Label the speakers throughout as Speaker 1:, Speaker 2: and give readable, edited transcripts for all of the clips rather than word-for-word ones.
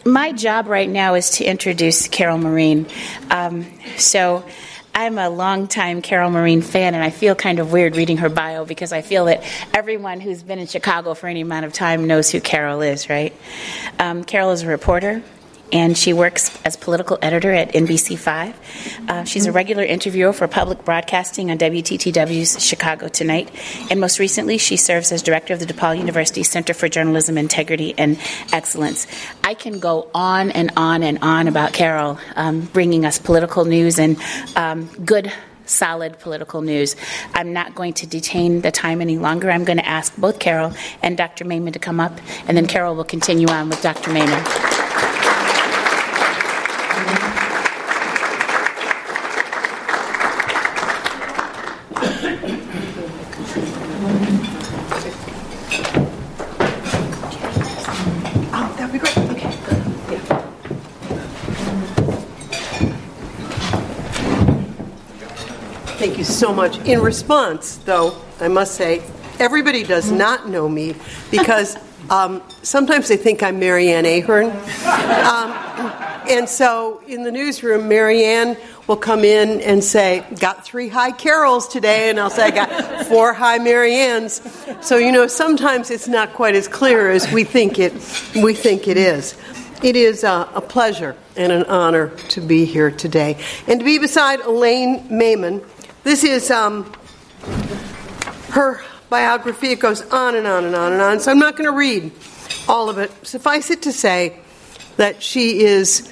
Speaker 1: My job right now is to introduce Carol Marin. So I'm a longtime Carol Marin fan, and I feel kind of weird reading her bio because I feel that everyone who's been in Chicago for any amount of time knows who Carol is, right? Carol is a reporter, and she works as political editor at NBC5. She's a regular interviewer for public broadcasting on WTTW's Chicago Tonight. And most recently, she serves as director of the DePaul University Center for Journalism Integrity and Excellence. I can go on and on and on about Carol bringing us political news and good, solid political news. I'm not going to detain the time any longer. I'm going to ask both Carol and Dr. Maiman to come up, and then Carol will continue on with Dr. Maiman.
Speaker 2: Thank you so much. In response, though, I must say, everybody does not know me because sometimes they think I'm Marianne Ahern. And so in the newsroom, Marianne will come in and say, got 3 high Carols today, and I'll say, I got 4 high Mariannes. So, sometimes it's not quite as clear as we think it is. It is a pleasure and an honor to be here today. And to be beside Elaine Maiman. This is her biography. It goes on and on and on and on. So I'm not going to read all of it. Suffice it to say that she is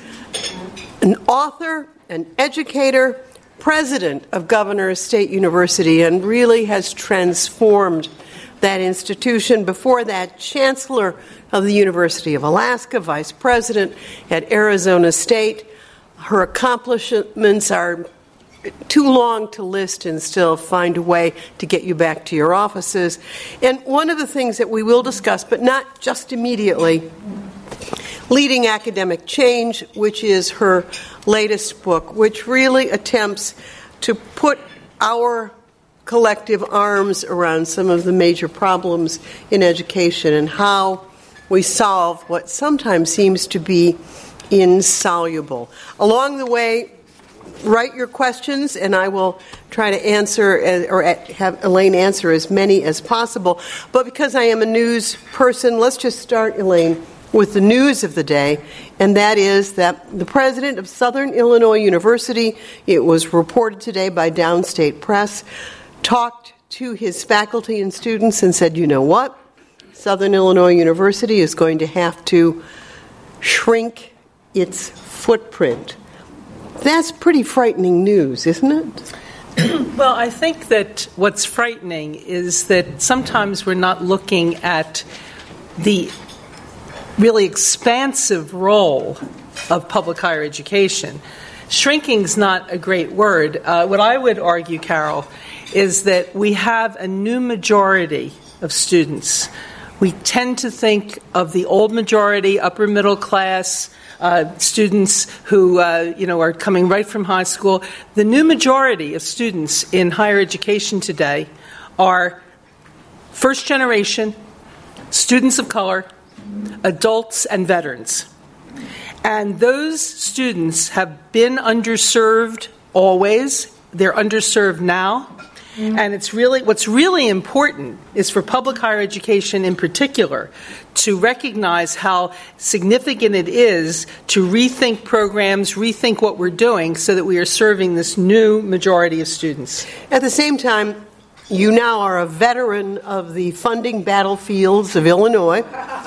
Speaker 2: an author, an educator, president of Governors State University, and really has transformed that institution. Before that, chancellor of the University of Alaska, vice president at Arizona State. Her accomplishments are too long to list and still find a way to get you back to your offices. And one of the things that we will discuss, but not just immediately, Leading Academic Change, which is her latest book, which really attempts to put our collective arms around some of the major problems in education and how we solve what sometimes seems to be insoluble. Along the way, write your questions, and I will try to answer or have Elaine answer as many as possible. But because I am a news person, let's just start, Elaine, with the news of the day, and that is that the president of Southern Illinois University, it was reported today by Downstate Press, talked to his faculty and students and said, you know what? Southern Illinois University is going to have to shrink its footprint. That's pretty frightening news, isn't it?
Speaker 3: Well, I think that what's frightening is that sometimes we're not looking at the really expansive role of public higher education. Shrinking is not a great word. What I would argue, Carol, is that we have a new majority of students. We tend to think of the old majority, upper middle class, students who are coming right from high school. The new majority of students in higher education today are first generation, students of color, adults, and veterans. And those students have been underserved always. They're underserved now. And what's really important is for public higher education in particular to recognize how significant it is to rethink programs, rethink what we're doing so that we are serving this new majority of students.
Speaker 2: At the same time, you now are a veteran of the funding battlefields of Illinois,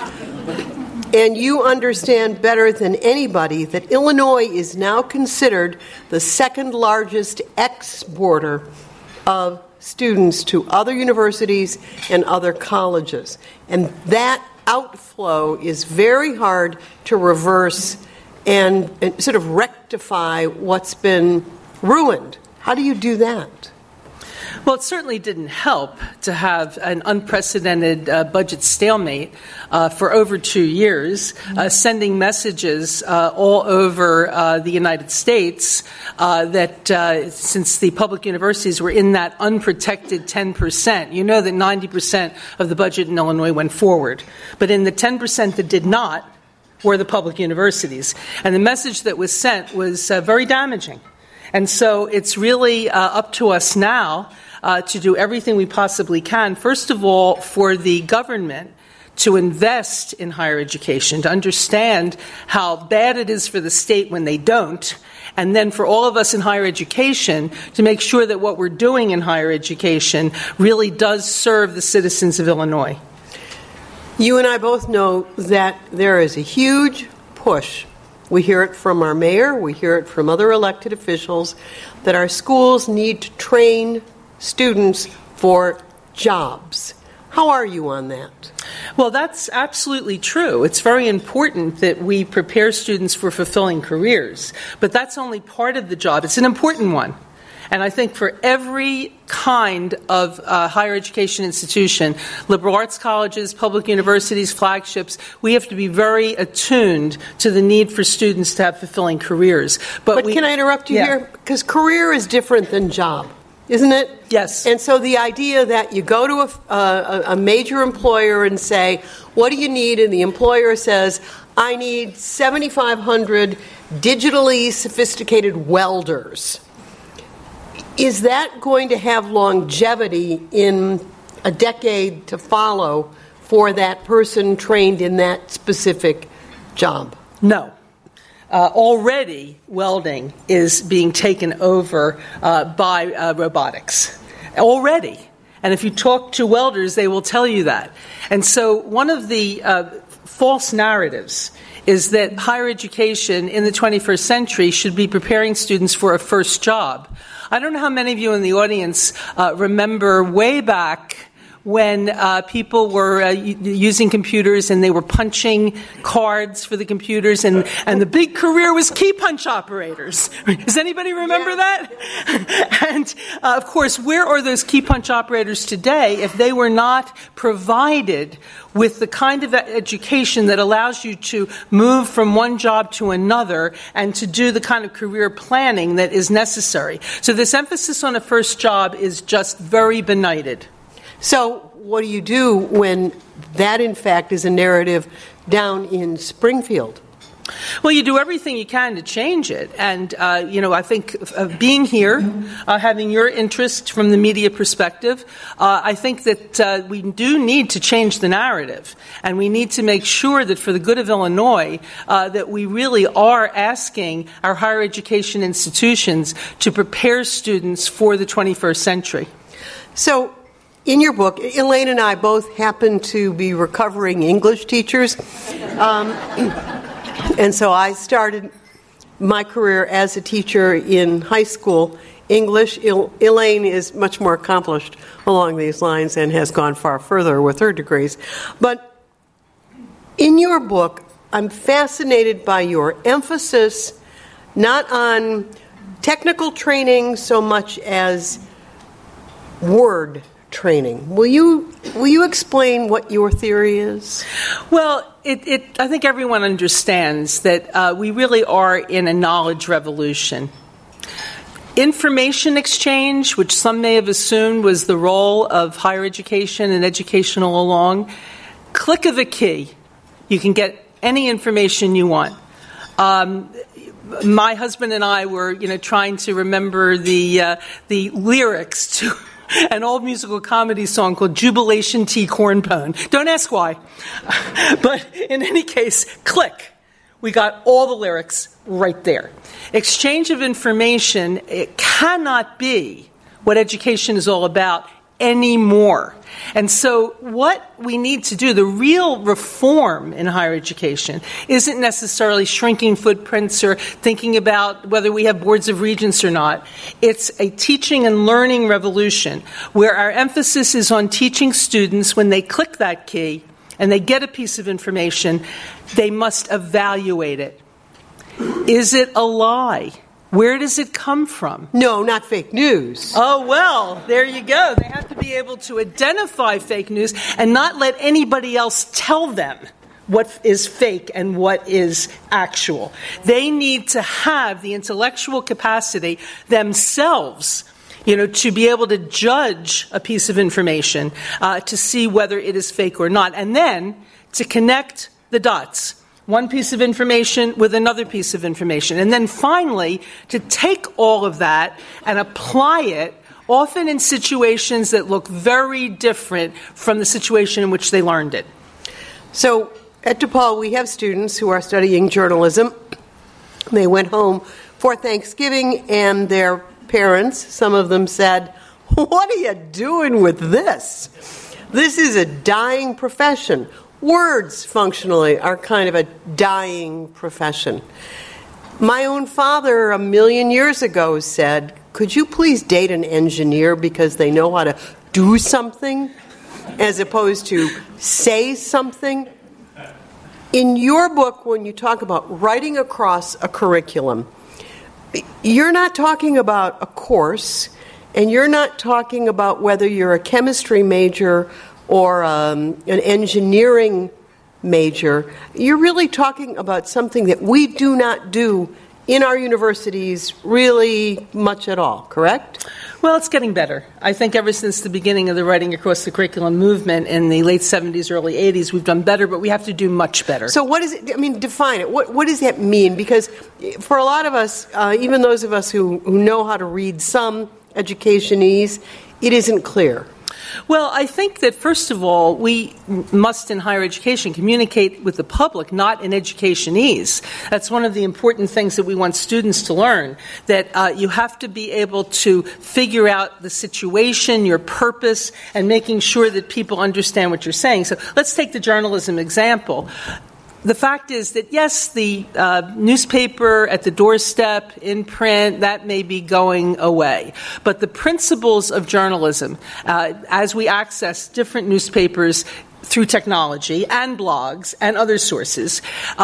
Speaker 2: and you understand better than anybody that Illinois is now considered the second largest exporter of students to other universities and other colleges. And that outflow is very hard to reverse and sort of rectify what's been ruined. How do you do that?
Speaker 3: Well, it certainly didn't help to have an unprecedented budget stalemate for over 2 years, sending messages all over the United States that since the public universities were in that unprotected 10%, you know that 90% of the budget in Illinois went forward. But in the 10% that did not, were the public universities. And the message that was sent was very damaging. And so it's really up to us now to do everything we possibly can, first of all, for the government to invest in higher education, to understand how bad it is for the state when they don't, and then for all of us in higher education to make sure that what we're doing in higher education really does serve the citizens of Illinois.
Speaker 2: You and I both know that there is a huge push. We hear it from our mayor, we hear it from other elected officials, that our schools need to train students for jobs. How are you on that?
Speaker 3: Well, that's absolutely true. It's very important that we prepare students for fulfilling careers, but that's only part of the job. It's an important one. And I think for every kind of higher education institution, liberal arts colleges, public universities, flagships, we have to be very attuned to the need for students to have fulfilling careers. But
Speaker 2: can I interrupt you here? Because career is different than job, isn't it?
Speaker 3: Yes.
Speaker 2: And so the idea that you go to a major employer and say, what do you need? And the employer says, I need 7,500 digitally sophisticated welders. Is that going to have longevity in a decade to follow for that person trained in that specific job?
Speaker 3: No. Already, welding is being taken over by robotics. Already. And if you talk to welders, they will tell you that. And so one of the false narratives is that higher education in the 21st century should be preparing students for a first job. I don't know how many of you in the audience remember way back when people were using computers and they were punching cards for the computers, and the big career was key punch operators. Does anybody remember that? And, of course, where are those key punch operators today if they were not provided with the kind of education that allows you to move from one job to another and to do the kind of career planning that is necessary? So this emphasis on a first job is just very benighted.
Speaker 2: So what do you do when that, in fact, is a narrative down in Springfield?
Speaker 3: Well, you do everything you can to change it. And, I think being here, having your interest from the media perspective, I think that we do need to change the narrative. And we need to make sure that for the good of Illinois, that we really are asking our higher education institutions to prepare students for the 21st century.
Speaker 2: So, in your book, Elaine and I both happen to be recovering English teachers. And so I started my career as a teacher in high school English. Elaine is much more accomplished along these lines and has gone far further with her degrees. But in your book, I'm fascinated by your emphasis not on technical training so much as word training. Will you explain what your theory is?
Speaker 3: Well, I think everyone understands that we really are in a knowledge revolution. Information exchange, which some may have assumed was the role of higher education and education all along, click of a key, you can get any information you want. My husband and I were, trying to remember the lyrics to an old musical comedy song called Jubilation Tea Cornpone. Don't ask why. But in any case, click. We got all the lyrics right there. Exchange of information, it cannot be what education is all about anymore. And so what we need to do, the real reform in higher education, isn't necessarily shrinking footprints or thinking about whether we have boards of regents or not. It's a teaching and learning revolution where our emphasis is on teaching students when they click that key and they get a piece of information, they must evaluate it. Is it a lie? Where does it come from?
Speaker 2: No, not fake news.
Speaker 3: Oh, well, there you go. They have to be able to identify fake news and not let anybody else tell them what is fake and what is actual. They need to have the intellectual capacity themselves, to be able to judge a piece of information, to see whether it is fake or not, and then to connect the dots. one piece of information with another piece of information. And then finally, to take all of that and apply it, often in situations that look very different from the situation in which they learned it.
Speaker 2: So at DePaul, we have students who are studying journalism. They went home for Thanksgiving, and their parents, some of them said, "What are you doing with this? This is a dying profession. Words, functionally, are kind of a dying profession." My own father, 1,000,000 years ago, said, "Could you please date an engineer because they know how to do something as opposed to say something?" In your book, when you talk about writing across a curriculum, you're not talking about a course, and you're not talking about whether you're a chemistry major or an engineering major. You're really talking about something that we do not do in our universities really much at all, correct?
Speaker 3: Well, it's getting better. I think ever since the beginning of the Writing Across the Curriculum movement in the late 70s, early 80s, we've done better, but we have to do much better.
Speaker 2: So what is it? I mean, define it. What does that mean? Because for a lot of us, even those of us who know how to read some educationese, it isn't clear.
Speaker 3: Well, I think that, first of all, we must, in higher education, communicate with the public, not in educationese. That's one of the important things that we want students to learn, that you have to be able to figure out the situation, your purpose, and making sure that people understand what you're saying. So let's take the journalism example. The fact is that, yes, the newspaper at the doorstep, in print, that may be going away. But the principles of journalism, as we access different newspapers through technology and blogs and other sources,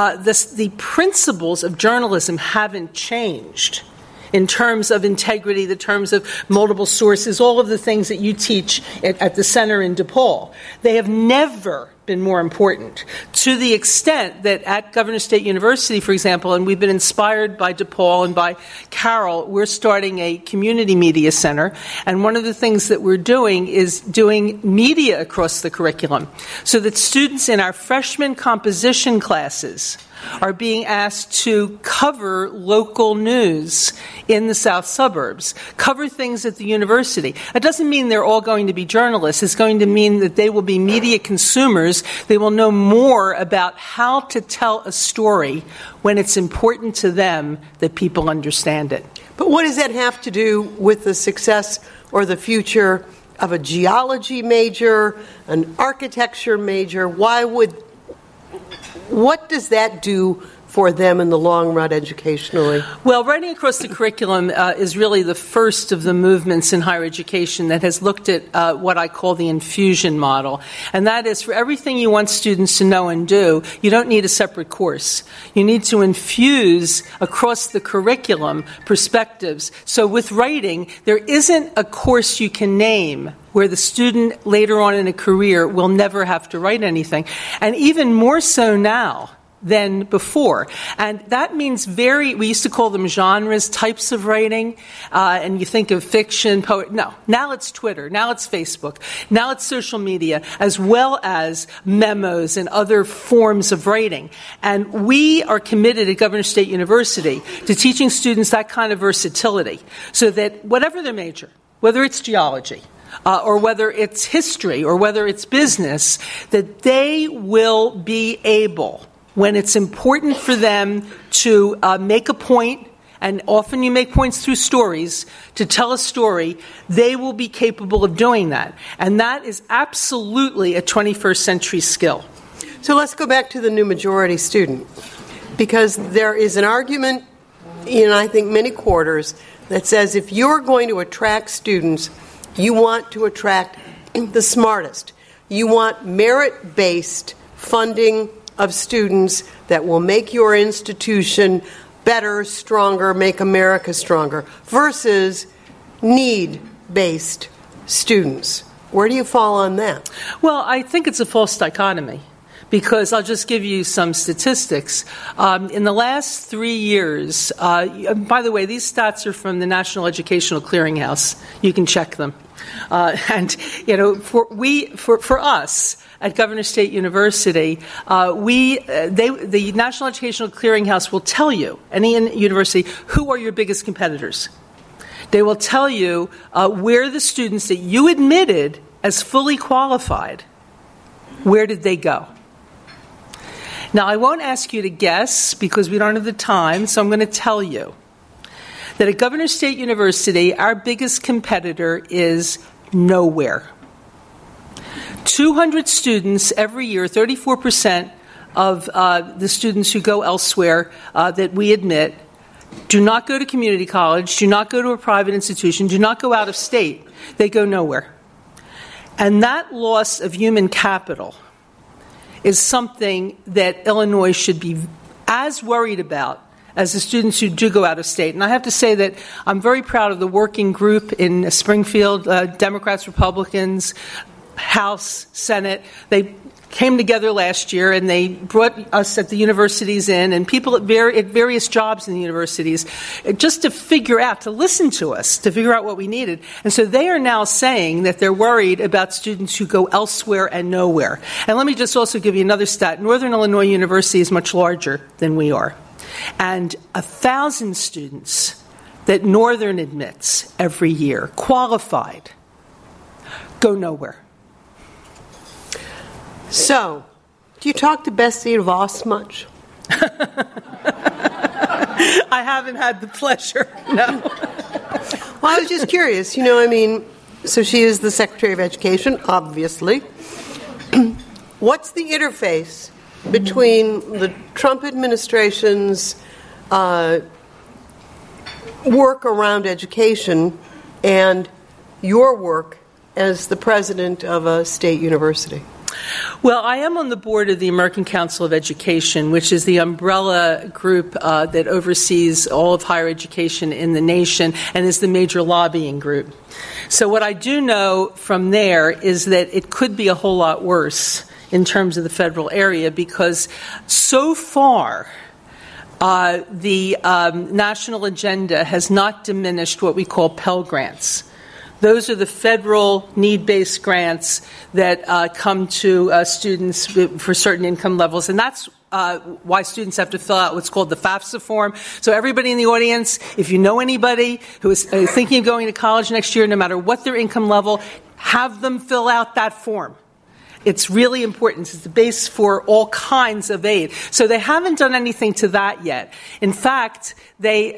Speaker 3: the principles of journalism haven't changed in terms of integrity, the terms of multiple sources, all of the things that you teach at the center in DePaul. They have never been more important, to the extent that at Governor State University, for example, and we've been inspired by DePaul and by Carol, we're starting a community media center, and one of the things that we're doing is doing media across the curriculum, so that students in our freshman composition classes are being asked to cover local news in the south suburbs, cover things at the university. That doesn't mean they're all going to be journalists. It's going to mean that they will be media consumers. They will know more about how to tell a story when it's important to them that people understand it.
Speaker 2: But what does that have to do with the success or the future of a geology major, an architecture major? What does that do for them in the long run educationally?
Speaker 3: Well, Writing Across the Curriculum is really the first of the movements in higher education that has looked at what I call the infusion model. And that is, for everything you want students to know and do, you don't need a separate course. You need to infuse across the curriculum perspectives. So with writing, there isn't a course you can name where the student later on in a career will never have to write anything. And even more so now than before. And that means we used to call them genres, types of writing, and you think of fiction, poetry. No, now it's Twitter, now it's Facebook, now it's social media, as well as memos and other forms of writing. And we are committed at Governor State University to teaching students that kind of versatility, so that whatever their major, whether it's geology, or whether it's history, or whether it's business, that they will be able, when it's important for them to make a point, and often you make points through stories, to tell a story, they will be capable of doing that. And that is absolutely a 21st century skill.
Speaker 2: So let's go back to the new majority student, because there is an argument in, I think, many quarters that says if you're going to attract students, you want to attract the smartest. You want merit-based funding of students that will make your institution better, stronger, make America stronger, versus need-based students. Where do you fall on that?
Speaker 3: Well, I think it's a false dichotomy, because I'll just give you some statistics. In the last 3 years, by the way, these stats are from the National Educational Clearinghouse. You can check them. And, you know, for us at Governor State University, the National Educational Clearinghouse will tell you, any university, who are your biggest competitors. They will tell you where the students that you admitted as fully qualified, where did they go? Now, I won't ask you to guess because we don't have the time, so I'm going to tell you that at Governor State University, our biggest competitor is nowhere. 200 students every year, 34% of the students who go elsewhere that we admit, do not go to community college, do not go to a private institution, do not go out of state. They go nowhere. And that loss of human capital is something that Illinois should be as worried about as the students who do go out of state. And I have to say that I'm very proud of the working group in Springfield, Democrats, Republicans, House, Senate. They came together last year and they brought us at the universities in and people at various jobs in the universities just to figure out, to listen to us, to figure out what we needed. And so they are now saying that they're worried about students who go elsewhere and nowhere. And let me just also give you another stat. Northern Illinois University is much larger than we are. And 1,000 students that Northern admits every year, qualified, go nowhere.
Speaker 2: So, do you talk to Betsy DeVos much?
Speaker 3: I haven't had the pleasure, no.
Speaker 2: Well, I was just curious. You know, I mean, so she is the Secretary of Education, obviously. What's the interface between the Trump administration's work around education and your work as the president of a state university?
Speaker 3: Well, I am on the board of the American Council of Education, which is the umbrella group that oversees all of higher education in the nation and is the major lobbying group. So what I do know from there is that it could be a whole lot worse in terms of the federal area because so far the national agenda has not diminished what we call Pell Grants. Those are the federal need-based grants that come to students for certain income levels, and that's why students have to fill out what's called the FAFSA form. So everybody in the audience, if you know anybody who is thinking of going to college next year, no matter what their income level, have them fill out that form. It's really important. It's the base for all kinds of aid. So they haven't done anything to that yet. In fact, they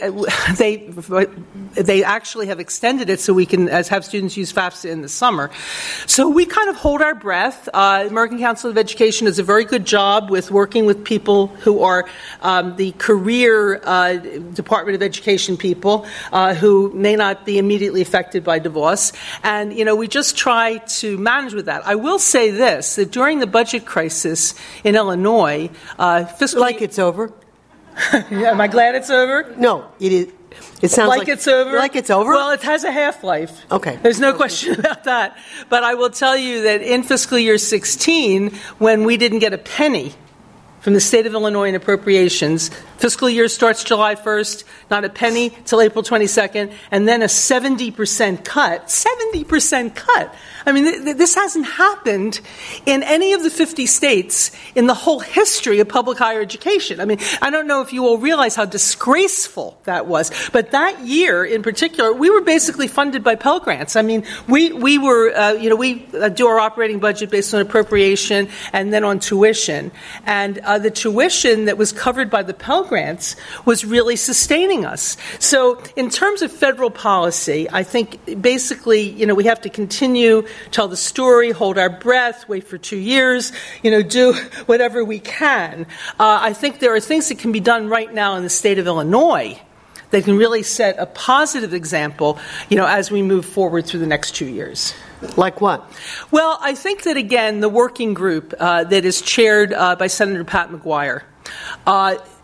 Speaker 3: actually have extended it so we can have students use FAFSA in the summer. So we kind of hold our breath. American Council of Education does a very good job with working with people who are the career Department of Education people who may not be immediately affected by DeVos. And, you know, we just try to manage with that. I will say this, that during the budget crisis in Illinois, fiscally...
Speaker 2: Like it's over?
Speaker 3: Am I glad it's over?
Speaker 2: No, it is. It sounds like
Speaker 3: it's over.
Speaker 2: Like it's over?
Speaker 3: Well, it has a half-life.
Speaker 2: Okay.
Speaker 3: There's no question about that. But I will tell you that in fiscal year 16, when we didn't get a penny from the state of Illinois in appropriations, fiscal year starts July 1st, not a penny till April 22nd, and then a 70% cut. 70% cut. I mean, this hasn't happened in any of the 50 states in the whole history of public higher education. I mean, I don't know if you all realize how disgraceful that was, but that year in particular, we were basically funded by Pell Grants. I mean, we were, we do our operating budget based on appropriation and then on tuition. And the tuition that was covered by the Pell Grants was really sustaining us. So in terms of federal policy, I think basically, we have to continue, tell the story, hold our breath, wait for 2 years, do whatever we can. I think there are things that can be done right now in the state of Illinois that can really set a positive example, as we move forward through the next 2 years.
Speaker 2: Like what?
Speaker 3: Well, I think that, again, the working group that is chaired by Senator Pat McGuire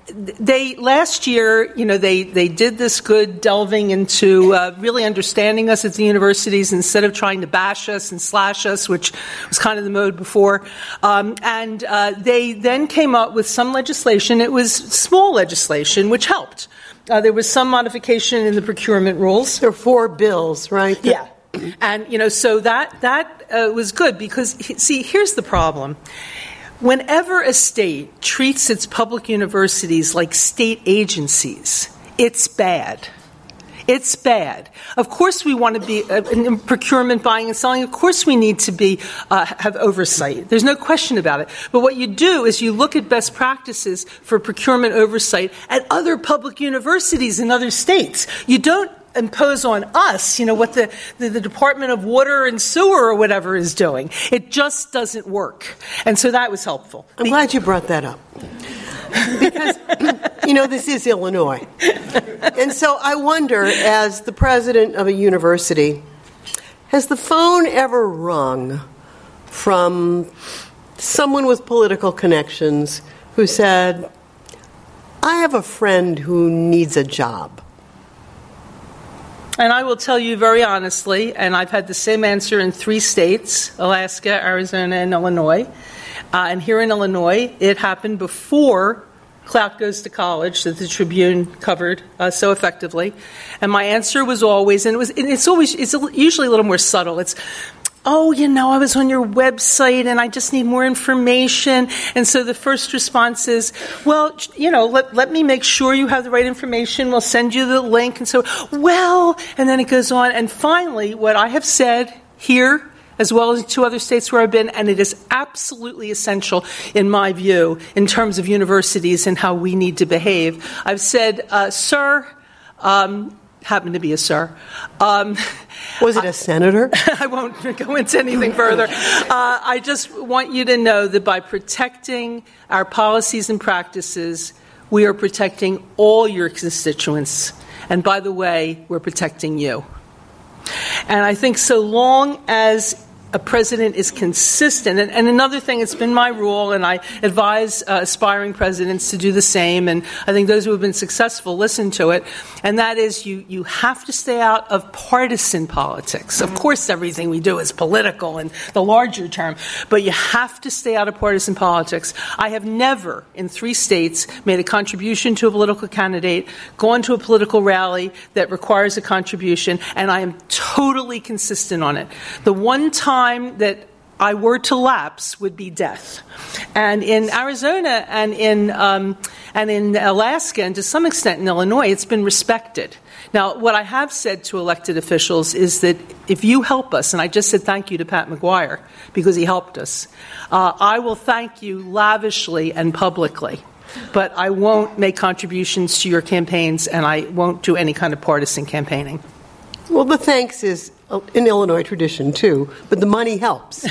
Speaker 3: they last year, they did this good delving into really understanding us at the universities instead of trying to bash us and slash us, which was kind of the mode before. And they then came up with some legislation. It was small legislation, which helped. There was some modification in the procurement rules.
Speaker 2: There are 4 bills, right?
Speaker 3: Yeah. And, so that was good because, see, here's the problem. Whenever a state treats its public universities like state agencies, it's bad. It's bad. Of course we want to be in procurement, buying and selling. Of course we need to be have oversight. There's no question about it. But what you do is you look at best practices for procurement oversight at other public universities in other states. You don't impose on us, what the Department of Water and Sewer or whatever is doing. It just doesn't work. And so that was helpful.
Speaker 2: I'm glad you brought that up. Because, this is Illinois. And so I wonder, as the president of a university, has the phone ever rung from someone with political connections who said, I have a friend who needs a job?
Speaker 3: And I will tell you very honestly, and I've had the same answer in 3 states, Alaska, Arizona, and Illinois. And here in Illinois, it happened before Clout Goes to College that the Tribune covered so effectively. And my answer was always, and it's usually a little more subtle. It's, I was on your website and I just need more information. And so the first response is, well, let me make sure you have the right information. We'll send you the link. And so, and then it goes on. And finally, what I have said here, as well as in 2 other states where I've been, and it is absolutely essential, in my view, in terms of universities and how we need to behave. I've said, sir, happened to be a sir.
Speaker 2: Was it a senator?
Speaker 3: I won't go into anything further. I just want you to know that by protecting our policies and practices, we are protecting all your constituents. And by the way, we're protecting you. And I think so long as a president is consistent, and another thing, it's been my rule, and I advise aspiring presidents to do the same, and I think those who have been successful listen to it, and that is you have to stay out of partisan politics. Of course, everything we do is political in the larger term, but you have to stay out of partisan politics. I have never, in 3 states, made a contribution to a political candidate, gone to a political rally that requires a contribution, and I am totally consistent on it. The one time that I were to lapse would be death. And in Arizona and in Alaska, and to some extent in Illinois, it's been respected. Now, what I have said to elected officials is that if you help us, and I just said thank you to Pat McGuire because he helped us, I will thank you lavishly and publicly. But I won't make contributions to your campaigns, and I won't do any kind of partisan campaigning.
Speaker 2: Well, the thanks is in Illinois tradition, too, but the money helps.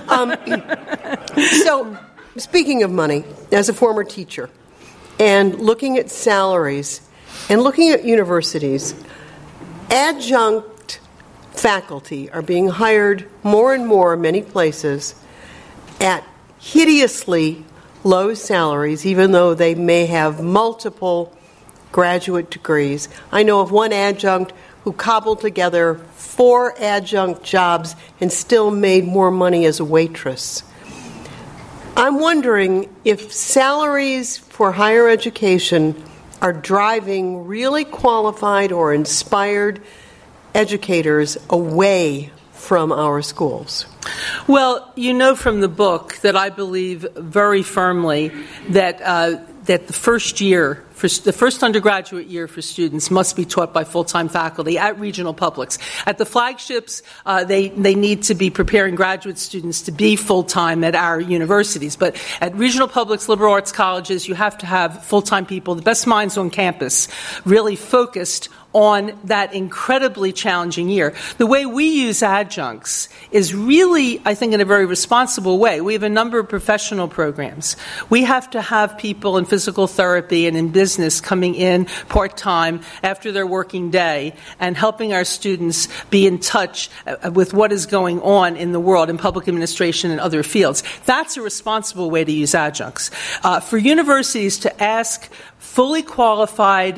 Speaker 2: So, speaking of money, as a former teacher, and looking at salaries, and looking at universities, adjunct faculty are being hired more and more, many places, at hideously low salaries, even though they may have multiple graduate degrees. I know of one adjunct who cobbled together 4 adjunct jobs and still made more money as a waitress. I'm wondering if salaries for higher education are driving really qualified or inspired educators away from our schools.
Speaker 3: Well, you know from the book that I believe very firmly that the first undergraduate year for students must be taught by full-time faculty at regional publics. At the flagships, they need to be preparing graduate students to be full-time at our universities. But at regional publics, liberal arts colleges, you have to have full-time people, the best minds on campus, really focused on that incredibly challenging year. The way we use adjuncts is really, I think, in a very responsible way. We have a number of professional programs. We have to have people in physical therapy and in business business coming in part-time after their working day and helping our students be in touch with what is going on in the world in public administration and other fields. That's a responsible way to use adjuncts. For universities to ask fully qualified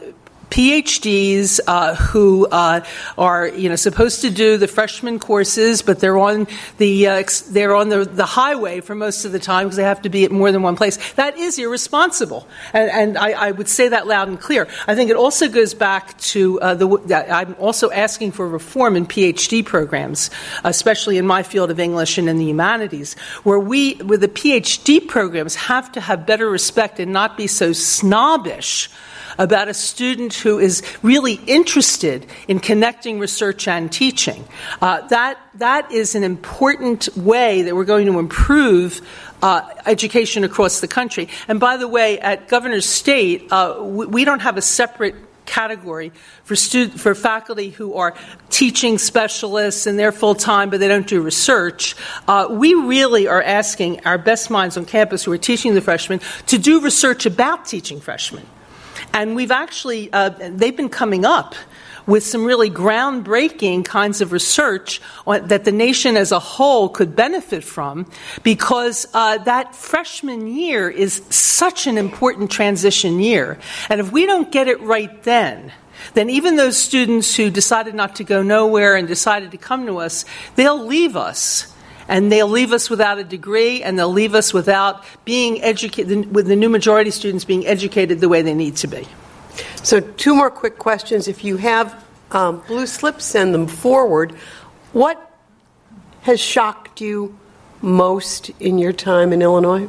Speaker 3: PhDs who are supposed to do the freshman courses, but they're on the highway for most of the time because they have to be at more than one place. That is irresponsible, and I would say that loud and clear. I think it also goes back to I'm also asking for reform in PhD programs, especially in my field of English and in the humanities, where the PhD programs have to have better respect and not be so snobbish about a student who is really interested in connecting research and teaching. That is an important way that we're going to improve education across the country. And by the way, at Governor's State, we don't have a separate category for faculty who are teaching specialists and they're full-time but they don't do research. We really are asking our best minds on campus who are teaching the freshmen to do research about teaching freshmen. And we've actually, they've been coming up with some really groundbreaking kinds of research that the nation as a whole could benefit from, because that freshman year is such an important transition year. And if we don't get it right then even those students who decided not to go nowhere and decided to come to us, they'll leave us. And they'll leave us without a degree, and they'll leave us without being educated, with the new majority students being educated the way they need to be.
Speaker 2: So 2 more quick questions. If you have blue slips, send them forward. What has shocked you most in your time in Illinois?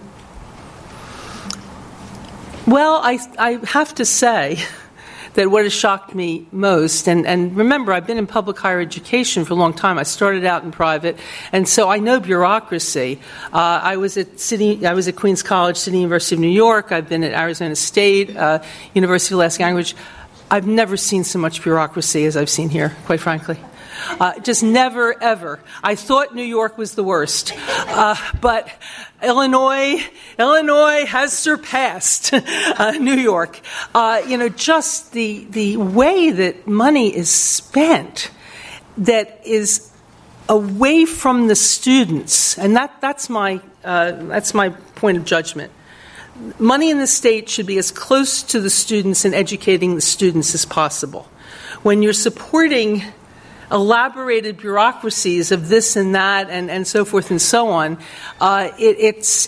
Speaker 3: Well, I have to say that what has shocked me most, and remember, I've been in public higher education for a long time. I started out in private, and so I know bureaucracy. I was at Queens College, City University of New York. I've been at Arizona State, University of Alaska Anchorage. I've never seen so much bureaucracy as I've seen here, quite frankly. Just never, ever. I thought New York was the worst, but Illinois has surpassed New York. Just the way that money is spent, that is away from the students, and that's my point of judgment. Money in the state should be as close to the students and educating the students as possible. When you're supporting elaborated bureaucracies of this and that and so forth and so on, it's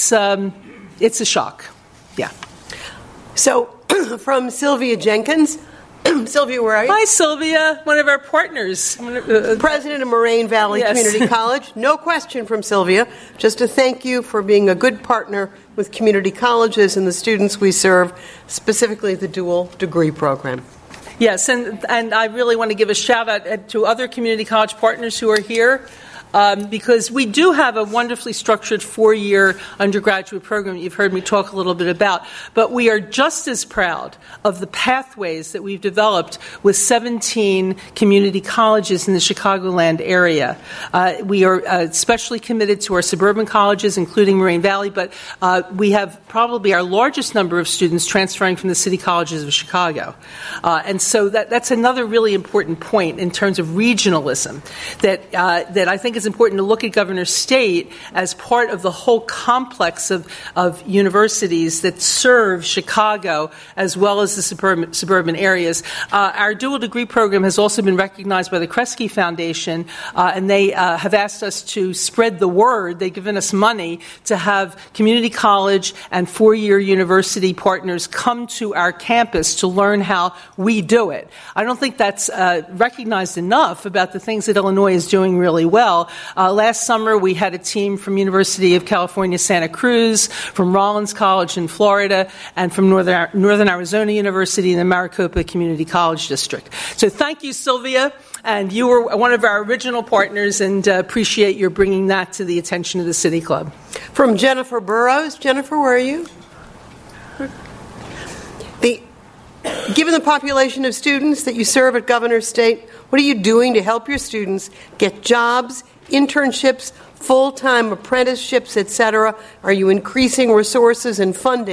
Speaker 3: a shock. Yeah.
Speaker 2: So from Sylvia Jenkins. Sylvia, where are you?
Speaker 3: Hi, Sylvia, one of our partners.
Speaker 2: President of Moraine Valley
Speaker 3: Yes.
Speaker 2: Community College. No question from Sylvia. Just to thank you for being a good partner with community colleges and the students we serve, specifically the dual degree program.
Speaker 3: Yes, and I really want to give a shout-out to other community college partners who are here, because we do have a wonderfully structured 4-year undergraduate program you've heard me talk a little bit about, but we are just as proud of the pathways that we've developed with 17 community colleges in the Chicagoland area. We are especially committed to our suburban colleges, including Moraine Valley, but we have probably our largest number of students transferring from the city colleges of Chicago. And so that's another really important point in terms of regionalism that I think is important to look at Governor's State as part of the whole complex of universities that serve Chicago as well as the suburban areas. Our dual degree program has also been recognized by the Kresge Foundation, and they have asked us to spread the word. They've given us money to have community college and 4-year university partners come to our campus to learn how we do it. I don't think that's recognized enough about the things that Illinois is doing really well. Last summer, we had a team from University of California, Santa Cruz, from Rollins College in Florida, and from Northern Arizona University in the Maricopa Community College District. So thank you, Sylvia, and you were one of our original partners, and appreciate your bringing that to the attention of the City Club.
Speaker 2: From Jennifer Burrows. Jennifer, where are you? Given the population of students that you serve at Governor's State, what are you doing to help your students get jobs, internships, full-time apprenticeships, etc.? Are you increasing resources and funding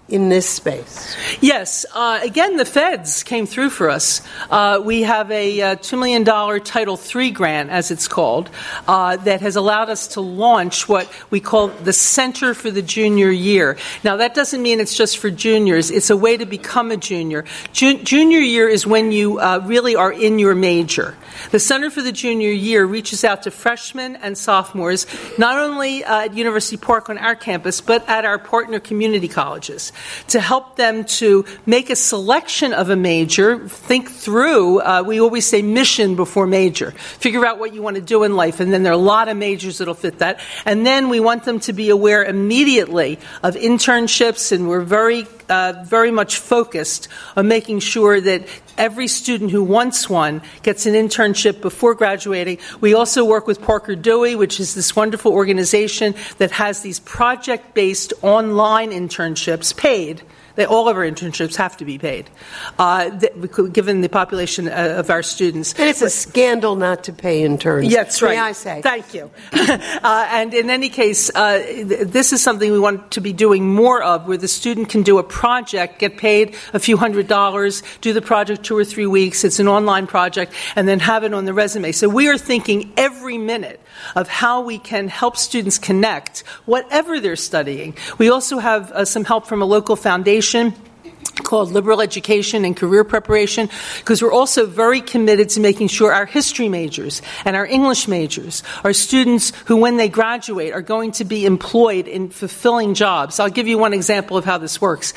Speaker 2: in this space?
Speaker 3: Yes. Again, the feds came through for us. We have a $2 million Title III grant, as it's called, that has allowed us to launch what we call the Center for the Junior Year. Now, that doesn't mean it's just for juniors. It's a way to become a junior. Junior year is when you really are in your major. The Center for the Junior Year reaches out to freshmen and sophomores, not only at University Park on our campus, but at our partner community colleges, to help them to make a selection of a major, think through, we always say mission before major. Figure out what you want to do in life, and then there are a lot of majors that will fit that. And then we want them to be aware immediately of internships, and we're very much focused on making sure that every student who wants one gets an internship before graduating. We also work with Parker Dewey, which is this wonderful organization that has these project-based online internships paid. All of our internships have to be paid, given the population of our students.
Speaker 2: And it's a scandal not to pay interns.
Speaker 3: Yeah, that's right.
Speaker 2: May I say?
Speaker 3: Thank you. And in any case, this is something we want to be doing more of, where the student can do a project, get paid a few $100s, do the project 2 or 3 weeks. It's an online project, and then have it on the resume. So we are thinking every minute of how we can help students connect, whatever they're studying. We also have some help from a local foundation called Liberal Education and Career Preparation, because we're also very committed to making sure our history majors and our English majors are students who, when they graduate, are going to be employed in fulfilling jobs. I'll give you one example of how this works.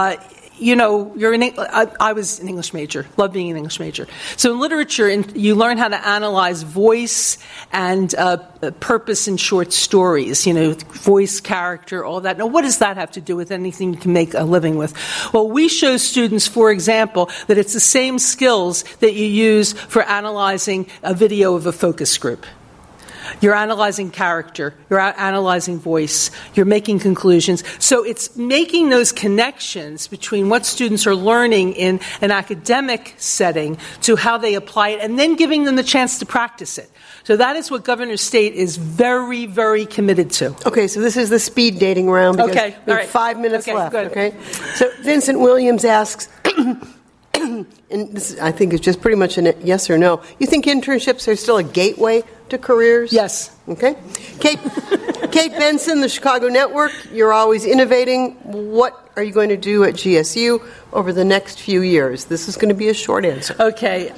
Speaker 3: I was an English major, love being an English major. So in literature, you learn how to analyze voice and purpose in short stories, voice, character, all that. Now, what does that have to do with anything you can make a living with? Well, we show students, for example, that it's the same skills that you use for analyzing a video of a focus group. You're analyzing character, you're analyzing voice, you're making conclusions. So it's making those connections between what students are learning in an academic setting to how they apply it, and then giving them the chance to practice it. So that is what Governor State is very, very committed to.
Speaker 2: Okay, so this is the speed dating round.
Speaker 3: Okay,
Speaker 2: we have
Speaker 3: right.
Speaker 2: 5 minutes left.
Speaker 3: Good.
Speaker 2: Okay, so Vincent Williams asks, and this, I think, is just pretty much a yes or no. You think internships are still a gateway to careers?
Speaker 3: Yes.
Speaker 2: Okay. Kate Benson, the Chicago Network, you're always innovating. What are you going to do at GSU over the next few years? This is going to be a short answer.
Speaker 3: Okay.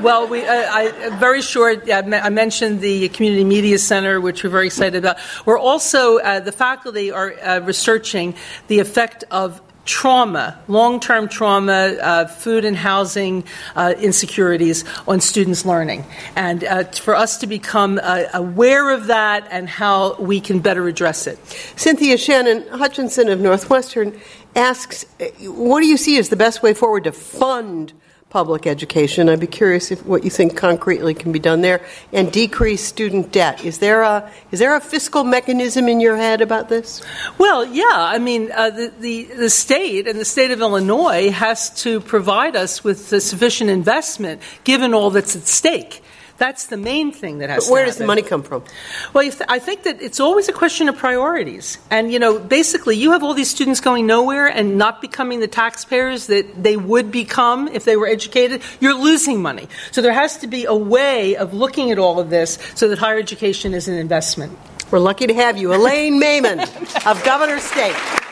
Speaker 3: Very short. I mentioned the Community Media Center, which we're very excited about. We're also, the faculty are researching the effect of trauma, long-term trauma, food and housing insecurities on students' learning. And for us to become aware of that and how we can better address it.
Speaker 2: Cynthia Shannon Hutchinson of Northwestern asks, what do you see as the best way forward to fund public education? I'd be curious what you think concretely can be done there, and decrease student debt. Is there a fiscal mechanism in your head about this?
Speaker 3: Well, yeah. I mean, the state and the state of Illinois has to provide us with sufficient investment, given all that's at stake. That's the main thing that has to happen.
Speaker 2: But where does the money come from?
Speaker 3: Well, I think that it's always a question of priorities. And, basically you have all these students going nowhere and not becoming the taxpayers that they would become if they were educated. You're losing money. So there has to be a way of looking at all of this so that higher education is an investment.
Speaker 2: We're lucky to have you. Elaine Maiman of Governor State.